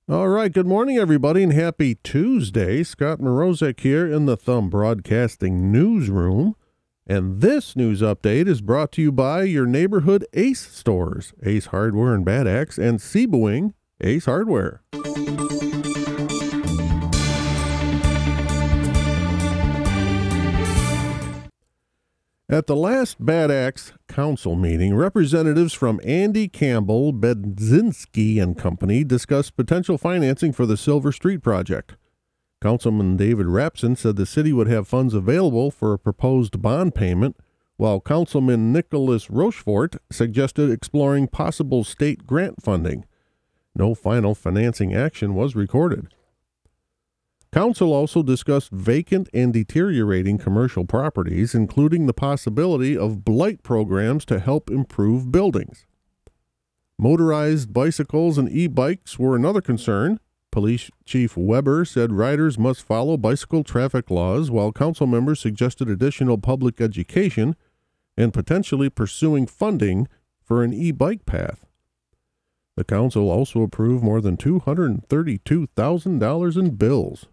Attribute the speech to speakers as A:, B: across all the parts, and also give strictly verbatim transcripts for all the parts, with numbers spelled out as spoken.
A: All right, good morning, everybody, and happy Tuesday. Scott Morozek here in the Thumb Broadcasting Newsroom. And this news update is brought to you by your neighborhood Ace stores, Ace Hardware in Bad Axe, and Seaboing Ace Hardware. At the last Bad Axe Council meeting, representatives from Andy Campbell, Bedzinski and Company discussed potential financing for the Silver Street project. Councilman David Rapson said the city would have funds available for a proposed bond payment, while Councilman Nicholas Rochefort suggested exploring possible state grant funding. No final financing action was recorded. Council also discussed vacant and deteriorating commercial properties, including the possibility of blight programs to help improve buildings. Motorized bicycles and e-bikes were another concern. Police Chief Weber said riders must follow bicycle traffic laws, while council members suggested additional public education and potentially pursuing funding for an e-bike path. The council also approved more than two hundred thirty-two thousand dollars in bills.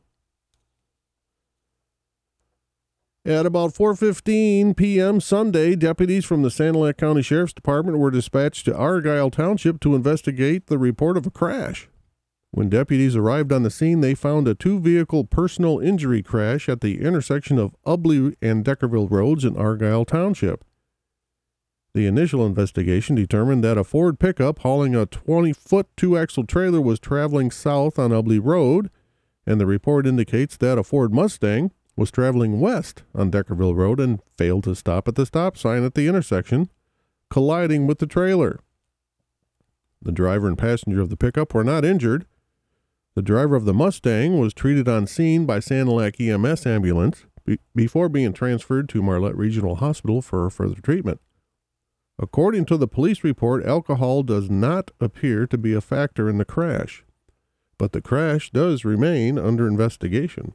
A: At about four fifteen p.m. Sunday, deputies from the Sanilac County Sheriff's Department were dispatched to Argyle Township to investigate the report of a crash. When deputies arrived on the scene, they found a two-vehicle personal injury crash at the intersection of Ubley and Deckerville Roads in Argyle Township. The initial investigation determined that a Ford pickup hauling a twenty-foot two-axle trailer was traveling south on Ubley Road, and the report indicates that a Ford Mustang was traveling west on Deckerville Road and failed to stop at the stop sign at the intersection, colliding with the trailer. The driver and passenger of the pickup were not injured. The driver of the Mustang was treated on scene by Sanilac E M S ambulance be- before being transferred to Marlette Regional Hospital for further treatment. According to the police report, alcohol does not appear to be a factor in the crash, but the crash does remain under investigation.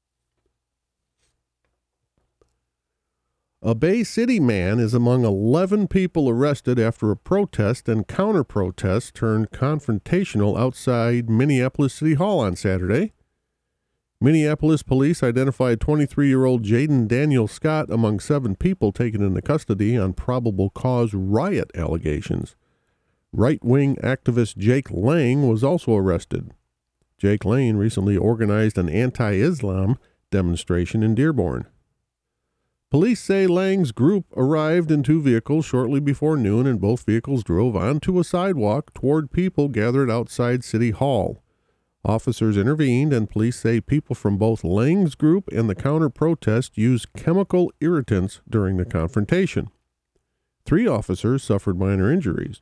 A: A Bay City man is among eleven people arrested after a protest and counter-protest turned confrontational outside Minneapolis City Hall on Saturday. Minneapolis police identified twenty-three-year-old Jaden Daniel Scott among seven people taken into custody on probable cause riot allegations. Right-wing activist Jake Lang was also arrested. Jake Lang recently organized an anti-Islam demonstration in Dearborn. Police say Lang's group arrived in two vehicles shortly before noon, and both vehicles drove onto a sidewalk toward people gathered outside City Hall. Officers intervened, and police say people from both Lang's group and the counter-protest used chemical irritants during the confrontation. Three officers suffered minor injuries.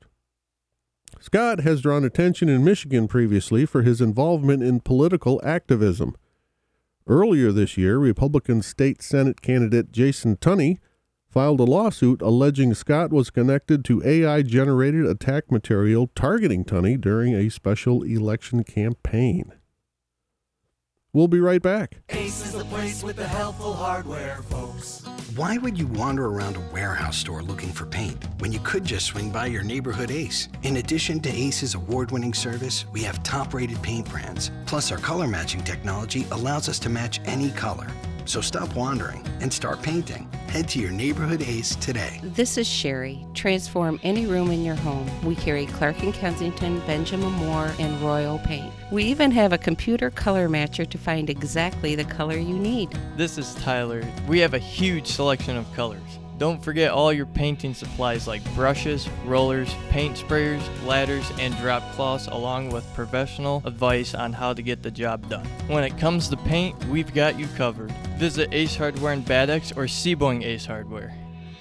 A: Scott has drawn attention in Michigan previously for his involvement in political activism. Earlier this year, Republican State Senate candidate Jason Tunney filed a lawsuit alleging Scott was connected to A I-generated attack material targeting Tunney during a special election campaign. We'll be right back.
B: Ace is the place with the helpful hardware, folks.
C: Why would you wander around a warehouse store looking for paint when you could just swing by your neighborhood Ace? In addition to Ace's award-winning service, we have top-rated paint brands. Plus, our color matching technology allows us to match any color. So stop wandering and start painting. Head to your neighborhood Ace today.
D: This is Sherry. Transform any room in your home. We carry Clark and Kensington, Benjamin Moore, and Royal Paint. We even have a computer color matcher to find exactly the color you need.
E: This is Tyler. We have a huge selection of colors. Don't forget all your painting supplies like brushes, rollers, paint sprayers, ladders, and drop cloths, along with professional advice on how to get the job done. When it comes to paint, we've got you covered. Visit Ace Hardware in Bad Axe or Seaboing Ace Hardware.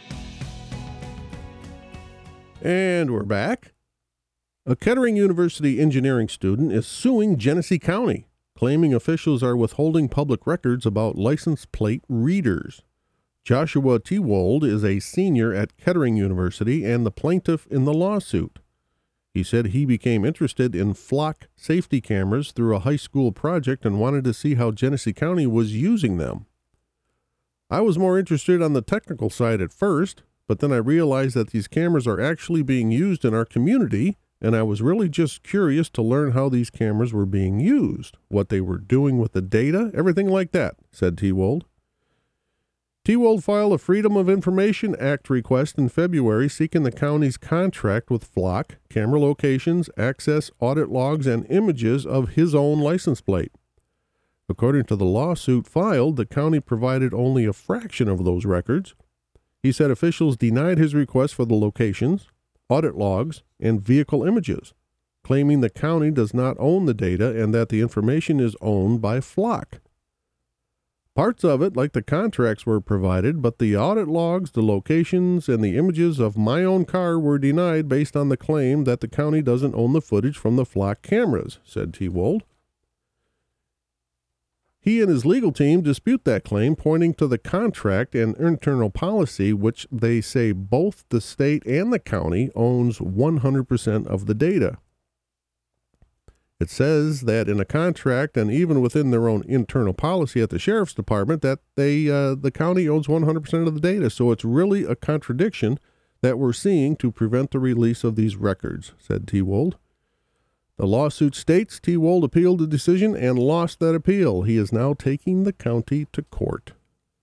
A: And we're back. A Kettering University engineering student is suing Genesee County, claiming officials are withholding public records about license plate readers. Joshua Tewold is a senior at Kettering University and the plaintiff in the lawsuit. He said he became interested in flock safety cameras through a high school project and wanted to see how Genesee County was using them. I was more interested on the technical side at first, but then I realized that these cameras are actually being used in our community and I was really just curious to learn how these cameras were being used, what they were doing with the data, everything like that, said Tewold. Tewold filed a Freedom of Information Act request in February seeking the county's contract with Flock, camera locations, access, audit logs, and images of his own license plate. According to the lawsuit filed, the county provided only a fraction of those records. He said officials denied his request for the locations, audit logs, and vehicle images, claiming the county does not own the data and that the information is owned by Flock. Parts of it, like the contracts, were provided, but the audit logs, the locations, and the images of my own car were denied based on the claim that the county doesn't own the footage from the Flock cameras, said Tewold. He and his legal team dispute that claim, pointing to the contract and internal policy, which they say both the state and the county owns one hundred percent of the data. It says that in a contract and even within their own internal policy at the sheriff's department that they uh, the county owns one hundred percent of the data. So it's really a contradiction that we're seeing to prevent the release of these records, said Tewold. The lawsuit states Tewold appealed the decision and lost that appeal. He is now taking the county to court.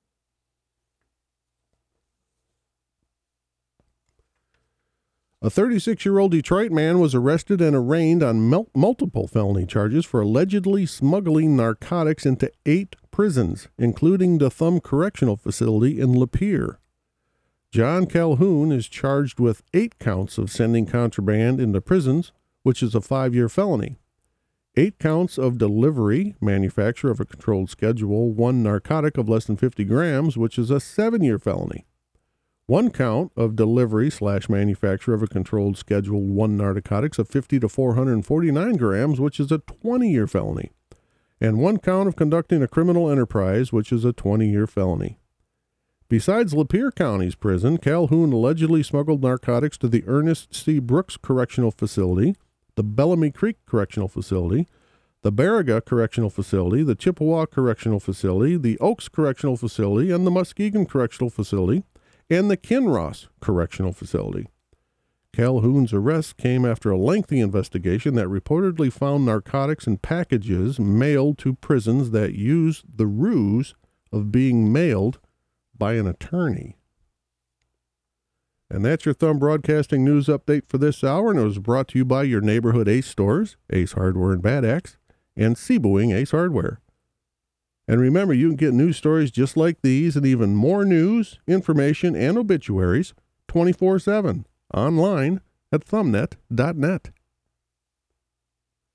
A: A thirty-six-year-old Detroit man was arrested and arraigned on mul- multiple felony charges for allegedly smuggling narcotics into eight prisons, including the Thumb Correctional Facility in Lapeer. John Calhoun is charged with eight counts of sending contraband into prisons, which is a five-year felony. Eight counts of delivery, manufacture of a controlled Schedule one narcotic of less than fifty grams, which is a seven-year felony. One count of delivery slash manufacture of a controlled Schedule one narcotics of fifty to four hundred forty-nine grams, which is a twenty-year felony. And one count of conducting a criminal enterprise, which is a twenty-year felony. Besides Lapeer County's prison, Calhoun allegedly smuggled narcotics to the Ernest C. Brooks Correctional Facility, the Bellamy Creek Correctional Facility, the Baraga Correctional Facility, the Chippewa Correctional Facility, the Oaks Correctional Facility, and the Muskegon Correctional Facility, and the Kinross Correctional Facility. Calhoun's arrest came after a lengthy investigation that reportedly found narcotics in packages mailed to prisons that used the ruse of being mailed by an attorney. And that's your Thumb Broadcasting News Update for this hour, and it was brought to you by your neighborhood Ace stores, Ace Hardware and Bad Axe, and Seaboing Ace Hardware. And remember, you can get news stories just like these and even more news, information, and obituaries twenty-four seven online at thumbnet dot net.